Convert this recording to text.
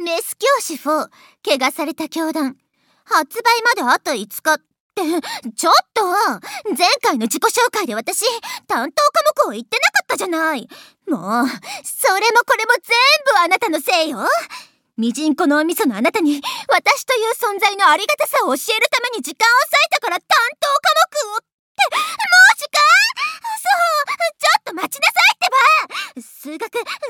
メス教師4、怪我された教団。発売まであと5日って、ちょっと前回の自己紹介で私、担当科目を言ってなかったじゃない。もう、それもこれも全部あなたのせいよ。ミジンコのお味噌のあなたに、私という存在のありがたさを教えるために時間を割いたから担当科目をって、マジか？そう、ちょっと待ちなさいってば。数学